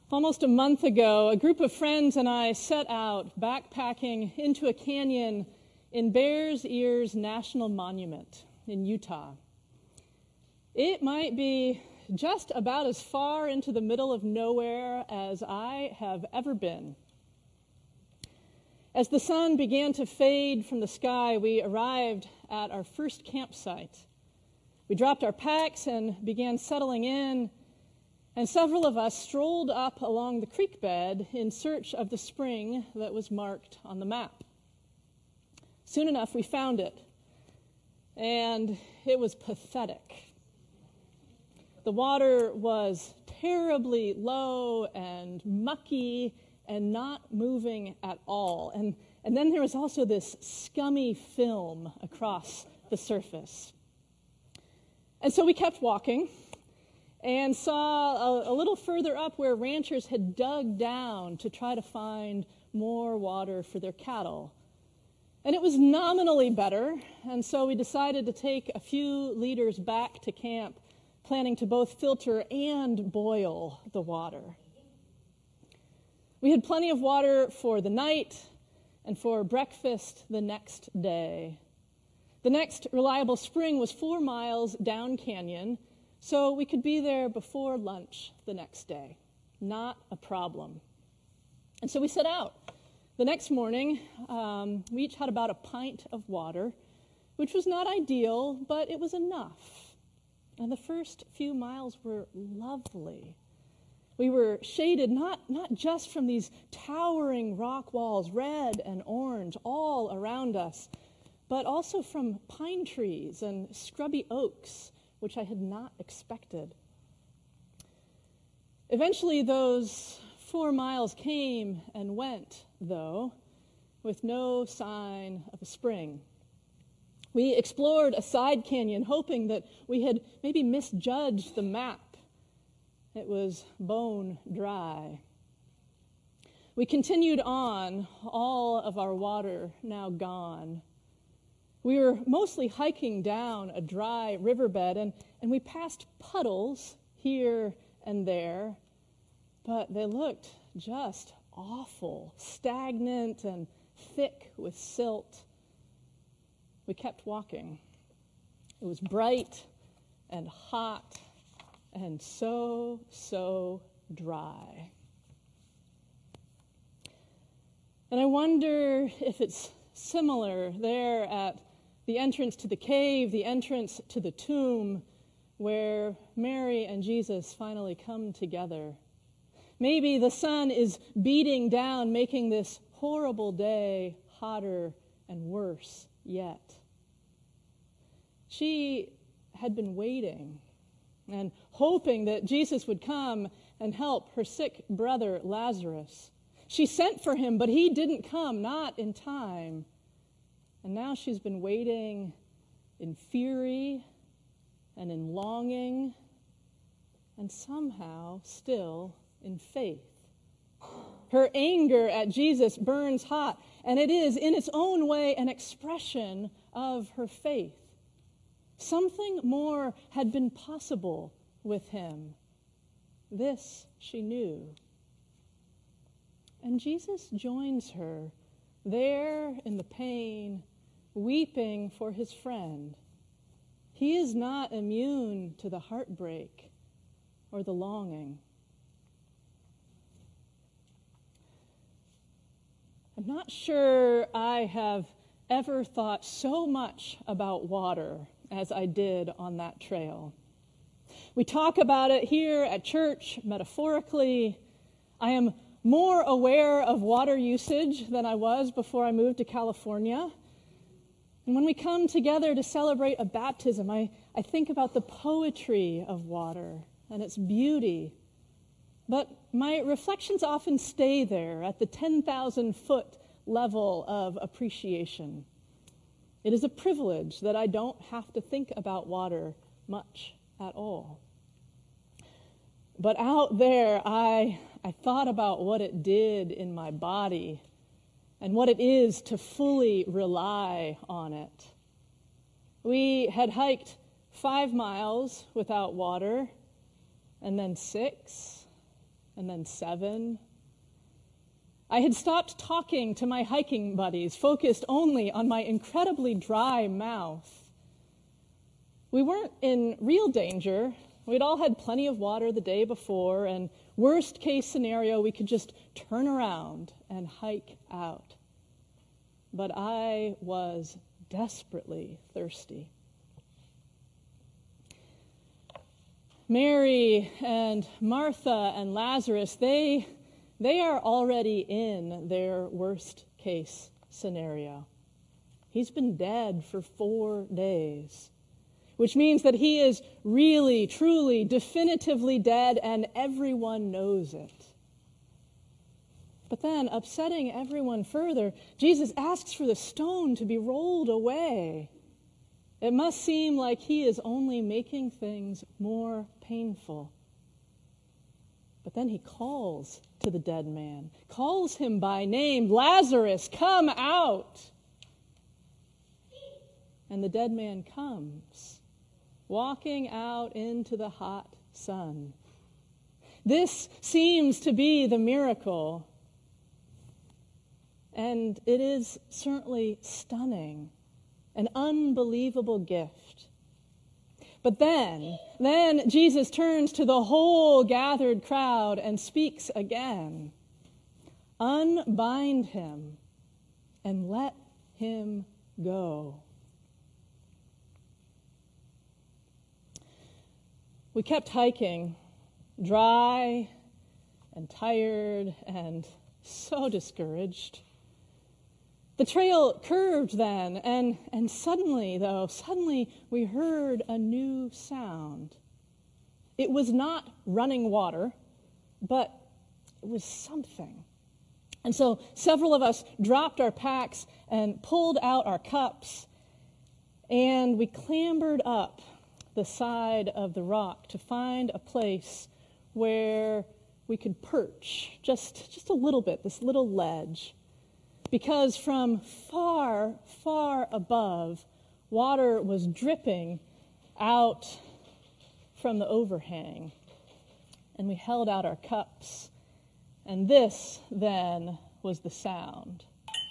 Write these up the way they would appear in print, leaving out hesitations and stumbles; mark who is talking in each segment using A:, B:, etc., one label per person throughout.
A: Almost a month ago, a group of friends and I set out backpacking into a canyon in Bears Ears National Monument in Utah. It might be just about as far into the middle of nowhere as I have ever been. As the sun began to fade from the sky, we arrived at our first campsite. We dropped our packs and began settling in, and several of us strolled up along the creek bed in search of the spring that was marked on the map. Soon enough, we found it, and it was pathetic. The water was terribly low and mucky and not moving at all. And then there was also this scummy film across the surface. And so we kept walking and saw a little further up where ranchers had dug down to try to find more water for their cattle. And it was nominally better, and so we decided to take a few liters back to camp, planning to both filter and boil the water. We had plenty of water for the night and for breakfast the next day. The next reliable spring was 4 miles down canyon, so we could be there before lunch the next day. Not a problem. And so we set out. The next morning, we each had about a pint of water, which was not ideal, but it was enough. And the first few miles were lovely. We were shaded not just from these towering rock walls, red and orange, all around us, but also from pine trees and scrubby oaks, which I had not expected. Eventually, those 4 miles came and went, though, with no sign of a spring. We explored a side canyon, hoping that we had maybe misjudged the map. It was bone dry. We continued on, all of our water now gone. We were mostly hiking down a dry riverbed, and we passed puddles here and there, but they looked just awful, stagnant and thick with silt. We kept walking. It was bright and hot and so dry. And I wonder if it's similar there at the entrance to the cave, the entrance to the tomb, where Mary and Jesus finally come together. Maybe the sun is beating down, making this horrible day hotter and worse yet. She had been waiting and hoping that Jesus would come and help her sick brother Lazarus. She sent for him, but he didn't come, not in time. And now she's been waiting in fury and in longing and somehow still in faith. Her anger at Jesus burns hot, and it is in its own way an expression of her faith. Something more had been possible with him. This she knew. And Jesus joins her there in the pain, weeping for his friend. He is not immune to the heartbreak or the longing. I'm not sure I have ever thought so much about water as I did on that trail. We talk about it here at church metaphorically. I am more aware of water usage than I was before I moved to California. And when we come together to celebrate a baptism, I think about the poetry of water and its beauty. But my reflections often stay there at the 10,000-foot level of appreciation. It is a privilege that I don't have to think about water much at all. But out there, I thought about what it did in my body and what it is to fully rely on it. We had hiked 5 miles without water, and then 6, and then 7. I had stopped talking to my hiking buddies, focused only on my incredibly dry mouth. We weren't in real danger. We'd all had plenty of water the day before, and worst case scenario, we could just turn around and hike out. But I was desperately thirsty. Mary and Martha and Lazarus, they are already in their worst case scenario. He's been dead for 4 days, which means that he is really, truly, definitively dead, and everyone knows it. But then, upsetting everyone further, Jesus asks for the stone to be rolled away. It must seem like he is only making things more painful. But then he calls to the dead man, calls him by name, "Lazarus, come out!" And the dead man comes, walking out into the hot sun. This seems to be the miracle, and it is certainly stunning, an unbelievable gift. But then Jesus turns to the whole gathered crowd and speaks again. "Unbind him and let him go." We kept hiking, dry and tired and so discouraged. The trail curved then, and suddenly we heard a new sound. It was not running water, but it was something. And so several of us dropped our packs and pulled out our cups, and we clambered up the side of the rock to find a place where we could perch just a little bit, this little ledge. Because from far, far above, water was dripping out from the overhang. And we held out our cups. And this, then, was the sound.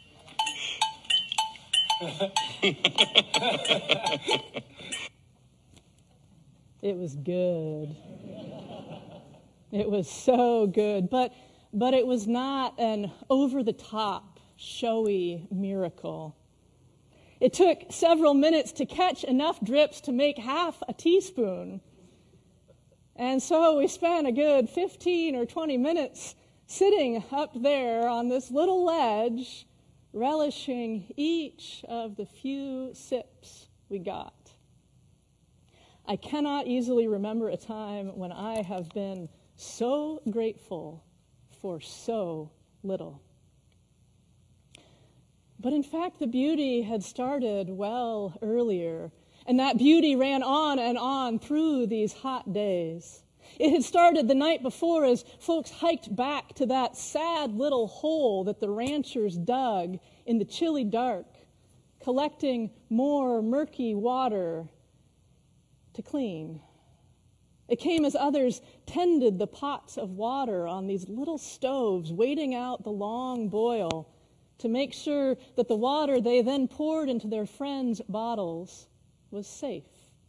A: It was good. It was so good. But it was not an over-the-top, showy miracle. It took several minutes to catch enough drips to make half a teaspoon. And so we spent a good 15 or 20 minutes sitting up there on this little ledge, relishing each of the few sips we got. I cannot easily remember a time when I have been so grateful for so little. But in fact, the beauty had started well earlier, and that beauty ran on and on through these hot days. It had started the night before as folks hiked back to that sad little hole that the ranchers dug in the chilly dark, collecting more murky water to clean. It came as others tended the pots of water on these little stoves, waiting out the long boil to make sure that the water they then poured into their friends' bottles was safe.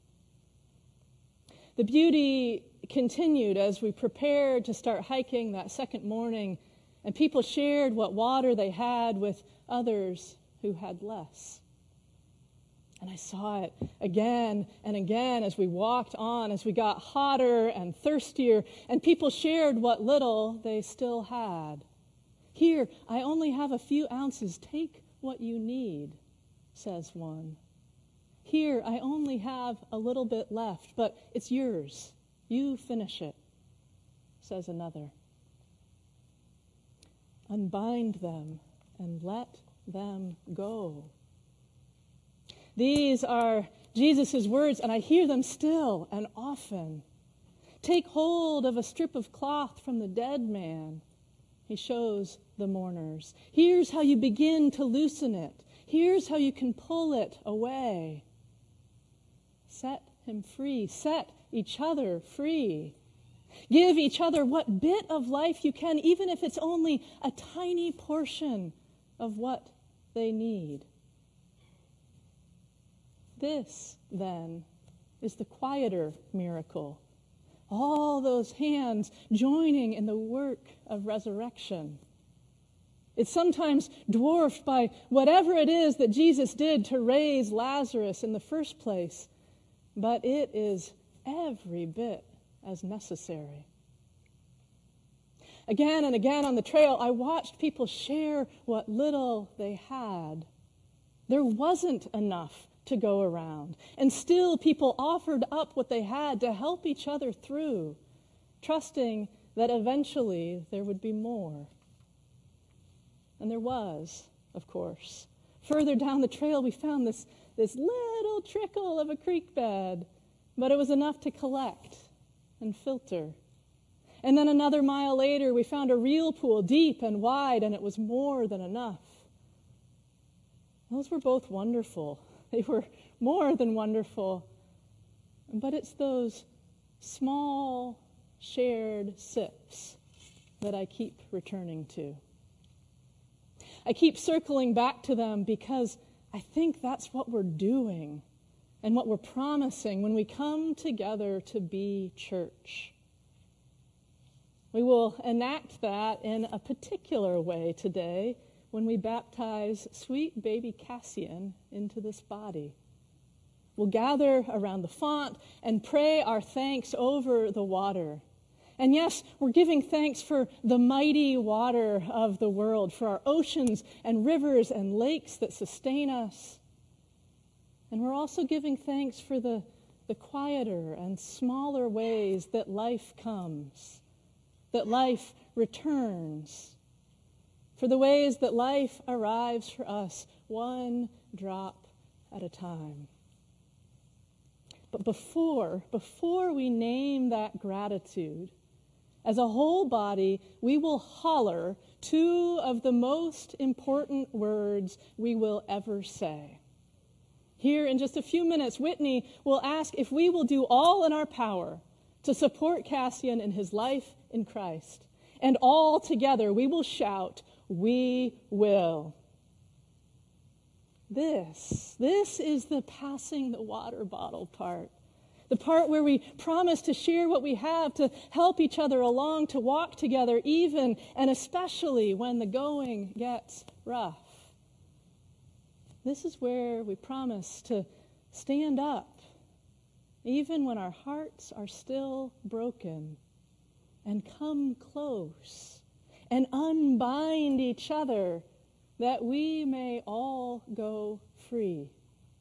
A: The beauty continued as we prepared to start hiking that second morning, and people shared what water they had with others who had less. And I saw it again and again as we walked on, as we got hotter and thirstier, and people shared what little they still had. "Here, I only have a few ounces. Take what you need," says one. "Here, I only have a little bit left, but it's yours. You finish it," says another. "Unbind them and let them go." These are Jesus' words, and I hear them still and often. Take hold of a strip of cloth from the dead man. He shows the mourners. Here's how you begin to loosen it. Here's how you can pull it away. Set him free. Set each other free. Give each other what bit of life you can, even if it's only a tiny portion of what they need. This, then, is the quieter miracle. All those hands joining in the work of resurrection. It's sometimes dwarfed by whatever it is that Jesus did to raise Lazarus in the first place, but it is every bit as necessary. Again and again on the trail, I watched people share what little they had. There wasn't enough to go around, and still people offered up what they had to help each other through, trusting that eventually there would be more. And there was, of course. Further down the trail, we found this little trickle of a creek bed, but it was enough to collect and filter. And then another mile later, we found a real pool, deep and wide, and it was more than enough. Those were both wonderful. They were more than wonderful. But it's those small, shared sips that I keep returning to. I keep circling back to them because I think that's what we're doing and what we're promising when we come together to be church. We will enact that in a particular way today when we baptize sweet baby Cassian into this body. We'll gather around the font and pray our thanks over the water. And yes, we're giving thanks for the mighty water of the world, for our oceans and rivers and lakes that sustain us. And we're also giving thanks for the quieter and smaller ways that life comes, that life returns, for the ways that life arrives for us one drop at a time. But before we name that gratitude, as a whole body, we will holler two of the most important words we will ever say. Here in just a few minutes, Whitney will ask if we will do all in our power to support Cassian in his life in Christ. And all together we will shout, "We will." This is the passing the water bottle part. The part where we promise to share what we have, to help each other along, to walk together even and especially when the going gets rough. This is where we promise to stand up even when our hearts are still broken, and come close and unbind each other that we may all go free.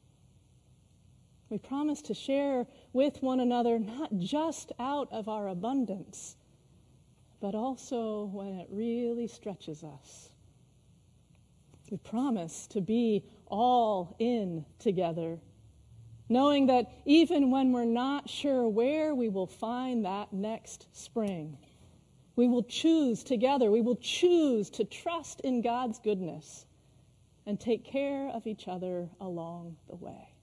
A: We promise to share with one another not just out of our abundance, but also when it really stretches us. We promise to be all in together, knowing that even when we're not sure where we will find that next spring, we will choose together, we will choose to trust in God's goodness and take care of each other along the way.